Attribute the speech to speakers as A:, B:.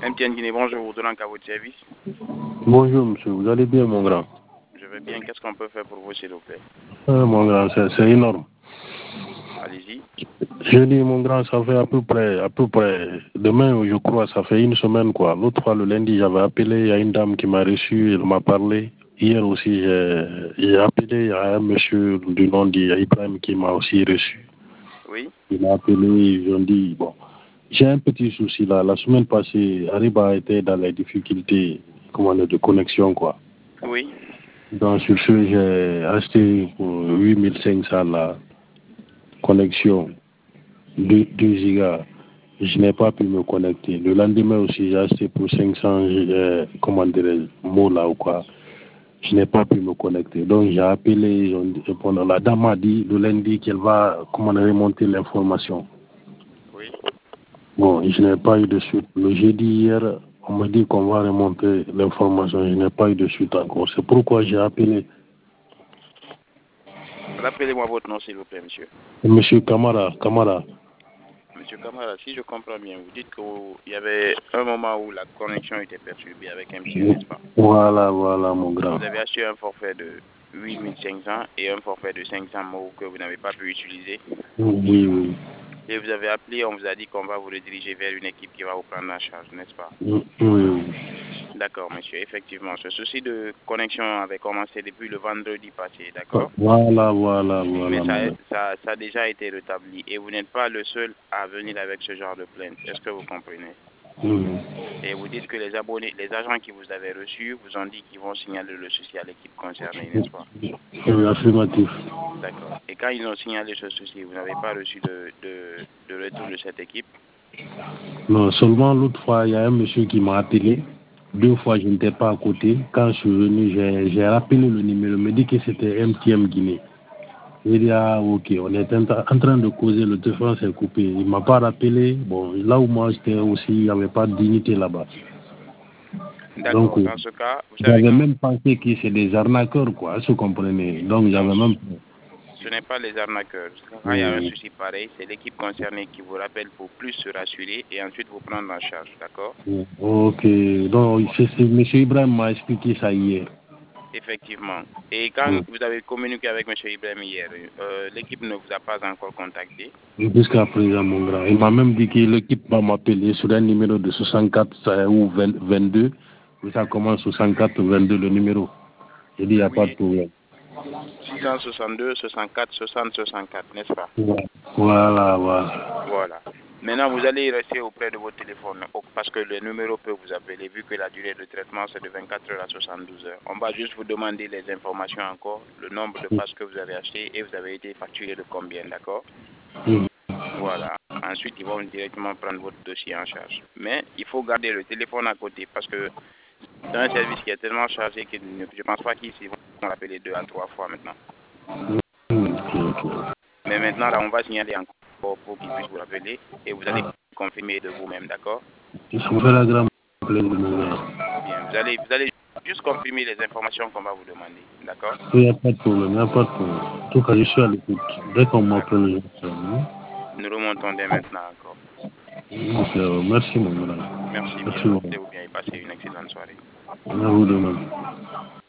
A: MTN Guinée, bonjour, vous donnant qu'à votre service.
B: Bonjour monsieur, vous allez bien mon grand?
A: Je vais bien, qu'est-ce qu'on peut faire pour vous s'il vous plaît?
B: Mon grand, c'est énorme.
A: Allez-y.
B: Je dis mon grand, ça fait à peu près, demain je crois, ça fait une semaine quoi. L'autre fois le lundi j'avais appelé, il y a une dame qui m'a reçu, elle m'a parlé. Hier aussi j'ai appelé, il y a un monsieur du nom d'Ibrahim qui m'a aussi reçu.
A: Oui.
B: Il m'a appelé, ils ont dit, bon, j'ai un petit souci là. La semaine passée, Ariba était dans les difficultés, comment dire, de connexion quoi.
A: Oui.
B: Donc sur ce, j'ai acheté pour 8500 la connexion 2 gigas. Je n'ai pas pu me connecter. Le lendemain aussi, j'ai acheté pour 500 comment dirais-je, mots là ou quoi. Je n'ai pas pu me connecter. Donc j'ai appelé, pendant la dame m'a dit le lundi qu'elle va comment remonter l'information.
A: Oui.
B: Bon, je n'ai pas eu de suite. Le jeudi hier, on m'a dit qu'on va remonter l'information. Je n'ai pas eu de suite encore. C'est pourquoi j'ai appelé.
A: Rappelez-moi votre nom s'il vous plaît, monsieur.
B: Monsieur Kamara.
A: Monsieur Kamara, si je comprends bien, vous dites qu'il y avait un moment où la connexion était perturbée avec MTN, n'est-ce pas?
B: Voilà, mon grand.
A: Vous avez acheté un forfait de 8500 et un forfait de 500 mots que vous n'avez pas pu utiliser.
B: Oui.
A: Et vous avez appelé, on vous a dit qu'on va vous rediriger vers une équipe qui va vous prendre en charge, n'est-ce pas?
B: Oui.
A: D'accord, monsieur. Effectivement, ce souci de connexion avait commencé depuis le vendredi passé, d'accord?
B: Voilà.
A: Mais ça a déjà été rétabli et vous n'êtes pas le seul à venir avec ce genre de plainte. Est-ce que vous comprenez? Et vous dites que les abonnés, les agents qui vous avaient reçus vous ont dit qu'ils vont signaler le souci à l'équipe concernée, n'est-ce pas?
B: Oui, affirmatif.
A: D'accord. Et quand ils ont signalé ce souci, vous n'avez pas reçu de retour de cette équipe?
B: Non, seulement l'autre fois, il y a un monsieur qui m'a appelé. 2 fois, je n'étais pas à côté. Quand je suis venu, j'ai rappelé le numéro. Il me dit que c'était MTM Guinée. Il dit, ah, ok, on est en train de causer, le téléphone s'est coupé. Il ne m'a pas rappelé. Bon, là où moi j'étais aussi, il n'y avait pas de dignité là-bas.
A: D'accord.
B: Donc,
A: Dans ce cas, vous savez
B: j'avais
A: quand
B: même pensé que c'est des arnaqueurs, quoi, vous comprenez. Donc, j'avais même...
A: ce n'est pas les arnaqueurs. Quand il y a un souci pareil, c'est l'équipe concernée qui vous rappelle pour plus se rassurer et ensuite vous prendre en charge, d'accord?
B: Ok, donc M. Ibrahim m'a expliqué ça hier.
A: Effectivement. Et quand vous avez communiqué avec M. Ibrahim hier, l'équipe ne vous a pas encore contacté?
B: Jusqu'à présent, mon grand. Il m'a même dit que l'équipe va m'appeler sur un numéro de 64 ou 22. Ça commence 64 22 le numéro. J'ai dit, il n'y a pas de problème.
A: 662, 64, 60, 64, n'est-ce pas?
B: Voilà.
A: Voilà. Maintenant, vous allez rester auprès de votre téléphone parce que le numéro peut vous appeler vu que la durée de traitement c'est de 24 heures à 72 heures. On va juste vous demander les informations encore, le nombre de passes que vous avez acheté et vous avez été facturé de combien, d'accord? Voilà. Ensuite, ils vont directement prendre votre dossier en charge. Mais il faut garder le téléphone à côté parce que c'est un service qui est tellement chargé que je ne pense pas qu'ils vont l'appeler 2 à 3 fois maintenant. Mais maintenant, là, on va signaler encore pour qu'ils puissent vous rappeler et vous allez confirmer de vous-même, d'accord?
B: Je vous fais la grande plaisir, mon grand.
A: Bien, vous allez juste confirmer les informations qu'on va vous demander, d'accord?
B: Il n'y a pas de problème, En tout cas, je suis à l'écoute. Dès qu'on m'appelle,
A: nous remontons dès maintenant encore.
B: Merci, mon grand.
A: Merci bien, portez-vous bien et passez une excellente soirée.
B: À vous de même.